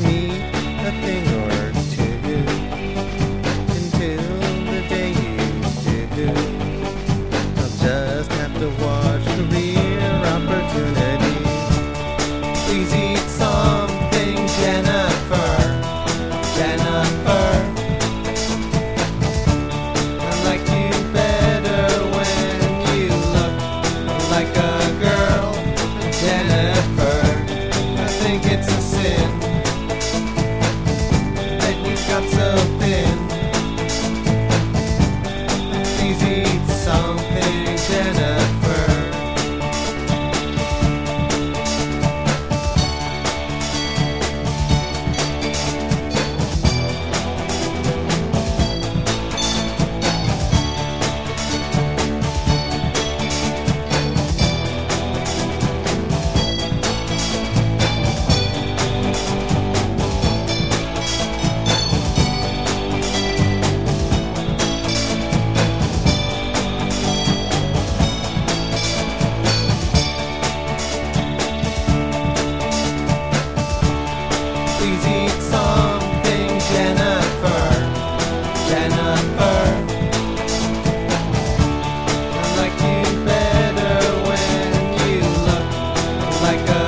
can eat a thing or two until the day you do. I'll just have to watch career opportunities. Please eat something, Jennifer. Jennifer, I like you better when you look like a girl, Jennifer. I think it's a sin that you got so thin. Please eat something, Jennifer. Please eat something, Jennifer. Jennifer, I like you better when you look like a